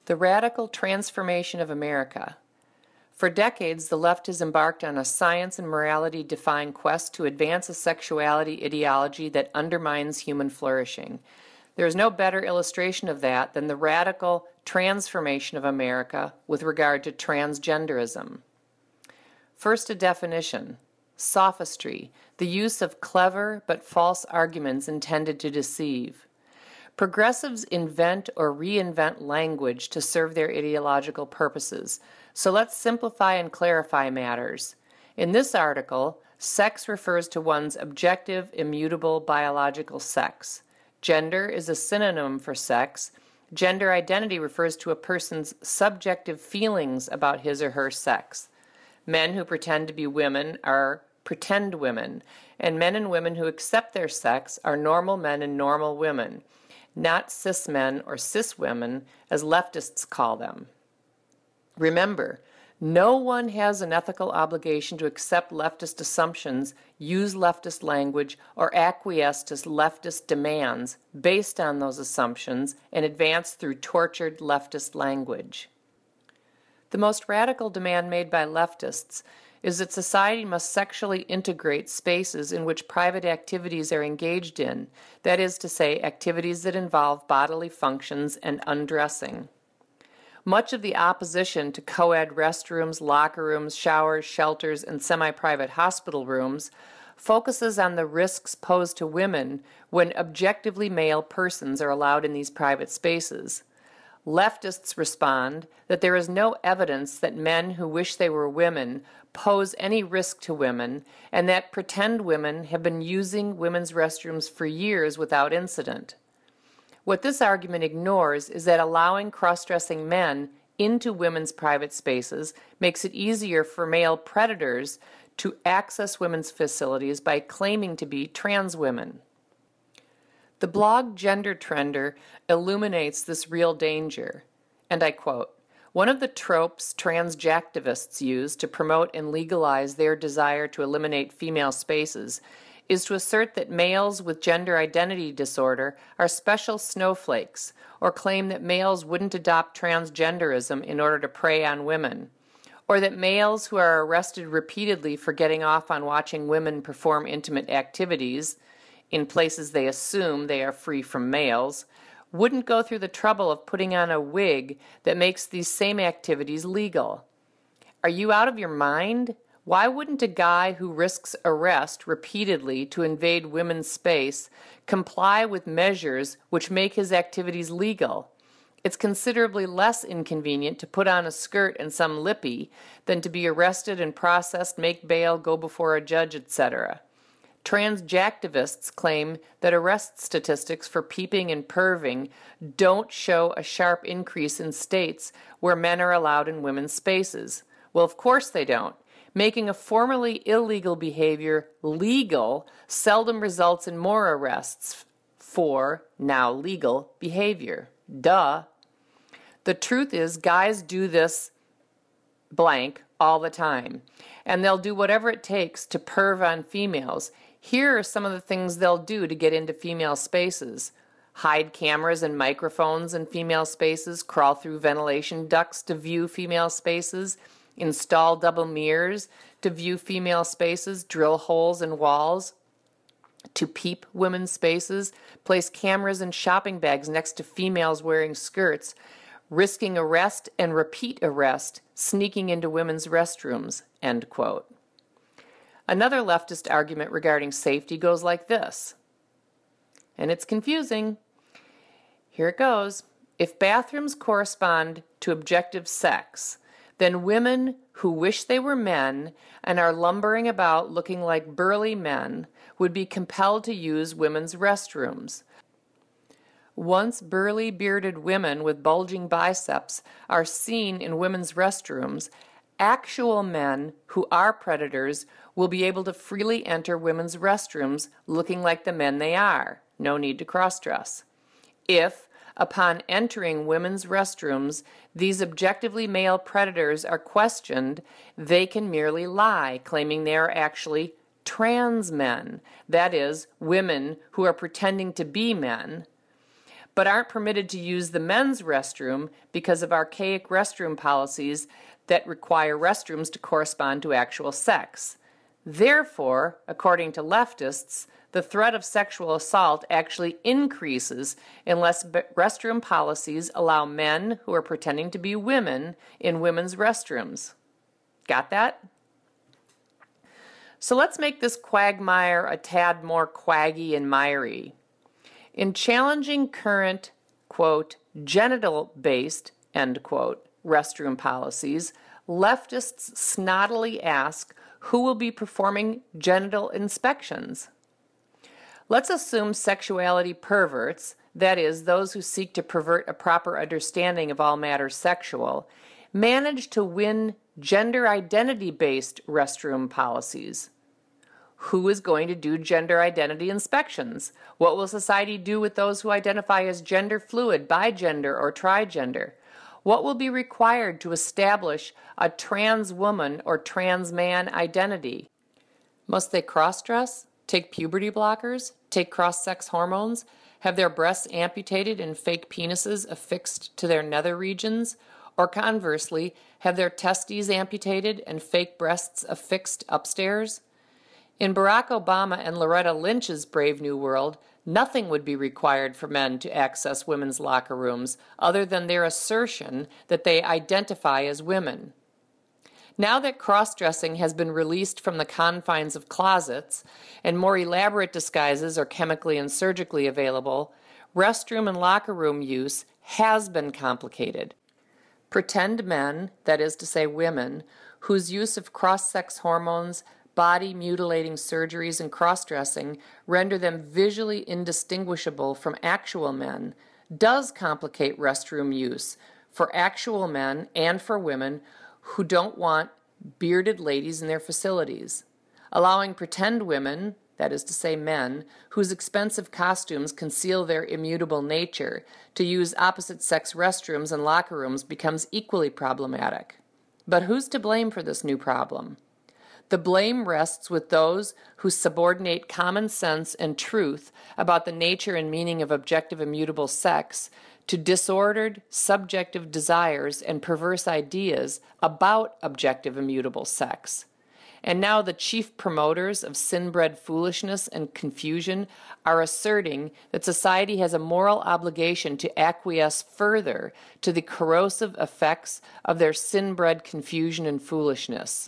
The radical transformation of America. For decades, the left has embarked on a science and morality-defying quest to advance a sexuality ideology that undermines human flourishing. There is no better illustration of that than the radical transformation of America with regard to transgenderism. First, a definition. Sophistry, the use of clever but false arguments intended to deceive. Progressives invent or reinvent language to serve their ideological purposes, so let's simplify and clarify matters. In this article, sex refers to one's objective, immutable biological sex. Gender is a synonym for sex. Gender identity refers to a person's subjective feelings about his or her sex. Men who pretend to be women are pretend women, and men and women who accept their sex are normal men and normal women, not cis men or cis women, as leftists call them. Remember, no one has an ethical obligation to accept leftist assumptions, use leftist language, or acquiesce to leftist demands based on those assumptions and advance through tortured leftist language. The most radical demand made by leftists is that society must sexually integrate spaces in which private activities are engaged in, that is to say, activities that involve bodily functions and undressing. Much of the opposition to co-ed restrooms, locker rooms, showers, shelters, and semi-private hospital rooms focuses on the risks posed to women when objectively male persons are allowed in these private spaces. Leftists respond that there is no evidence that men who wish they were women pose any risk to women, and that pretend women have been using women's restrooms for years without incident. What this argument ignores is that allowing cross-dressing men into women's private spaces makes it easier for male predators to access women's facilities by claiming to be trans women. The blog Gender Trender illuminates this real danger, and I quote, "One of the tropes transjectivists use to promote and legalize their desire to eliminate female spaces is to assert that males with gender identity disorder are special snowflakes, or claim that males wouldn't adopt transgenderism in order to prey on women, or that males who are arrested repeatedly for getting off on watching women perform intimate activities in places they assume they are free from males, wouldn't go through the trouble of putting on a wig that makes these same activities legal. Are you out of your mind? Why wouldn't a guy who risks arrest repeatedly to invade women's space comply with measures which make his activities legal? It's considerably less inconvenient to put on a skirt and some lippy than to be arrested and processed, make bail, go before a judge, etc. Transjectivists claim that arrest statistics for peeping and perving don't show a sharp increase in states where men are allowed in women's spaces. Well, of course they don't. Making a formerly illegal behavior legal seldom results in more arrests for now legal behavior. Duh. The truth is, guys do this blank all the time, and they'll do whatever it takes to perv on females. Here are some of the things they'll do to get into female spaces. Hide cameras and microphones in female spaces, crawl through ventilation ducts to view female spaces, install double mirrors to view female spaces, drill holes in walls to peep women's spaces, place cameras in shopping bags next to females wearing skirts, risking arrest and repeat arrest, sneaking into women's restrooms, end quote. Another leftist argument regarding safety goes like this, and it's confusing. Here it goes. If bathrooms correspond to objective sex, then women who wish they were men and are lumbering about looking like burly men would be compelled to use women's restrooms. Once burly bearded women with bulging biceps are seen in women's restrooms, actual men who are predators will be able to freely enter women's restrooms looking like the men they are. No need to cross-dress. If, upon entering women's restrooms, these objectively male predators are questioned, they can merely lie, claiming they are actually trans men, that is, women who are pretending to be men. but aren't permitted to use the men's restroom because of archaic restroom policies that require restrooms to correspond to actual sex. Therefore, according to leftists, the threat of sexual assault actually increases unless restroom policies allow men who are pretending to be women in women's restrooms. Got that? So let's make this quagmire a tad more quaggy and miry. In challenging current, quote, genital-based, end quote, restroom policies, leftists snottily ask who will be performing genital inspections. Let's assume sexuality perverts, that is, those who seek to pervert a proper understanding of all matters sexual, manage to win gender identity-based restroom policies. Who is going to do gender identity inspections? What will society do with those who identify as gender fluid, bigender, or trigender? What will be required to establish a trans woman or trans man identity? Must they cross-dress, take puberty blockers, take cross-sex hormones, have their breasts amputated and fake penises affixed to their nether regions, or conversely, have their testes amputated and fake breasts affixed upstairs? In Barack Obama and Loretta Lynch's Brave New World, nothing would be required for men to access women's locker rooms other than their assertion that they identify as women. Now that cross-dressing has been released from the confines of closets and more elaborate disguises are chemically and surgically available, restroom and locker room use has been complicated. Pretend men, that is to say women, whose use of cross-sex hormones, body-mutilating surgeries, and cross-dressing render them visually indistinguishable from actual men, does complicate restroom use for actual men and for women who don't want bearded ladies in their facilities. Allowing pretend women, that is to say men, whose expensive costumes conceal their immutable nature, to use opposite-sex restrooms and locker rooms becomes equally problematic. But who's to blame for this new problem? The blame rests with those who subordinate common sense and truth about the nature and meaning of objective immutable sex to disordered, subjective desires and perverse ideas about objective immutable sex. And now the chief promoters of sin-bred foolishness and confusion are asserting that society has a moral obligation to acquiesce further to the corrosive effects of their sin-bred confusion and foolishness.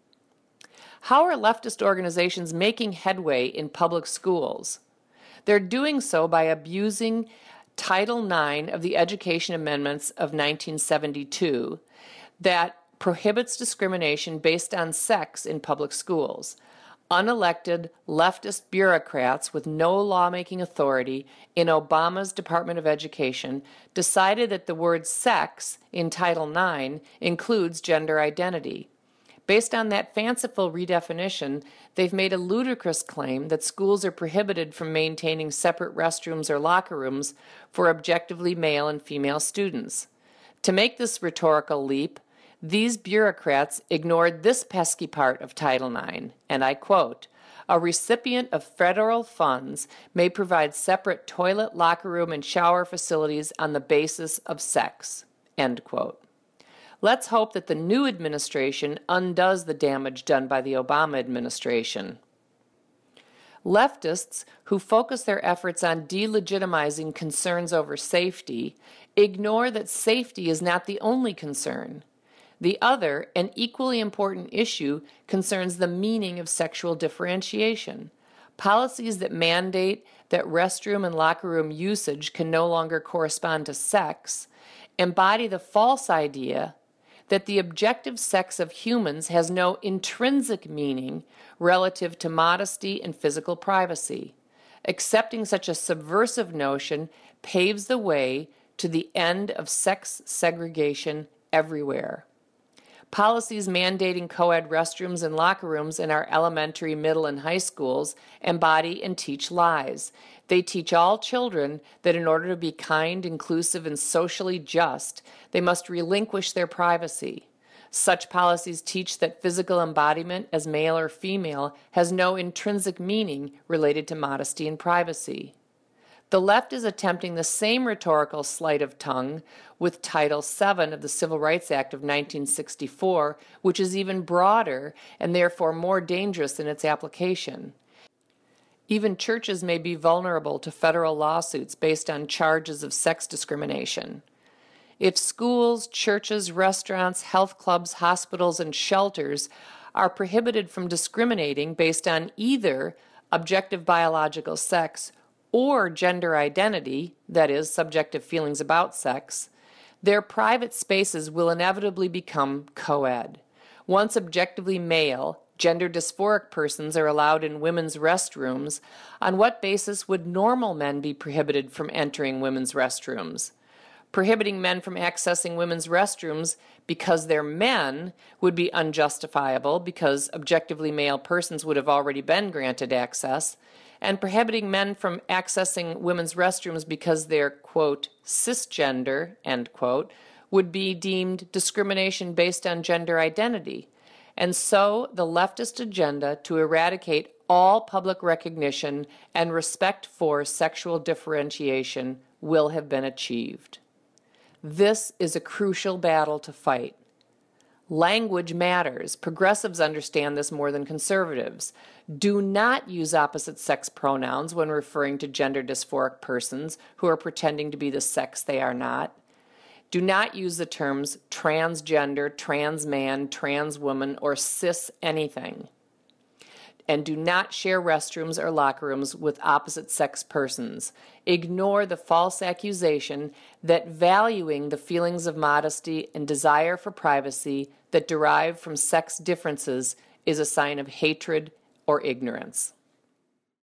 How are leftist organizations making headway in public schools? They're doing so by abusing Title IX of the Education Amendments of 1972 that prohibits discrimination based on sex in public schools. Unelected leftist bureaucrats with no lawmaking authority in Obama's Department of Education decided that the word sex in Title IX includes gender identity. Based on that fanciful redefinition, they've made a ludicrous claim that schools are prohibited from maintaining separate restrooms or locker rooms for objectively male and female students. To make this rhetorical leap, these bureaucrats ignored this pesky part of Title IX, and I quote, "A recipient of federal funds may provide separate toilet, locker room, and shower facilities on the basis of sex," end quote. Let's hope that the new administration undoes the damage done by the Obama administration. Leftists who focus their efforts on delegitimizing concerns over safety ignore that safety is not the only concern. The other, and equally important issue, concerns the meaning of sexual differentiation. Policies that mandate that restroom and locker room usage can no longer correspond to sex embody the false idea that the objective sex of humans has no intrinsic meaning relative to modesty and physical privacy. Accepting such a subversive notion paves the way to the end of sex segregation everywhere. Policies mandating co-ed restrooms and locker rooms in our elementary, middle, and high schools embody and teach lies. They teach all children that in order to be kind, inclusive, and socially just, they must relinquish their privacy. Such policies teach that physical embodiment as male or female has no intrinsic meaning related to modesty and privacy. The left is attempting the same rhetorical sleight of tongue with Title VII of the Civil Rights Act of 1964, which is even broader and therefore more dangerous in its application. Even churches may be vulnerable to federal lawsuits based on charges of sex discrimination. If schools, churches, restaurants, health clubs, hospitals, and shelters are prohibited from discriminating based on either objective biological sex or gender identity, that is, subjective feelings about sex, their private spaces will inevitably become co-ed. Once objectively male, gender dysphoric persons are allowed in women's restrooms, on what basis would normal men be prohibited from entering women's restrooms? Prohibiting men from accessing women's restrooms because they're men would be unjustifiable because objectively male persons would have already been granted access, and prohibiting men from accessing women's restrooms because they're, quote, cisgender, end quote, would be deemed discrimination based on gender identity. And so the leftist agenda to eradicate all public recognition and respect for sexual differentiation will have been achieved. This is a crucial battle to fight. Language matters. Progressives understand this more than conservatives. Do not use opposite sex pronouns when referring to gender dysphoric persons who are pretending to be the sex they are not. Do not use the terms transgender, trans man, trans woman, or cis anything. And do not share restrooms or locker rooms with opposite sex persons. Ignore the false accusation that valuing the feelings of modesty and desire for privacy that derive from sex differences is a sign of hatred or ignorance.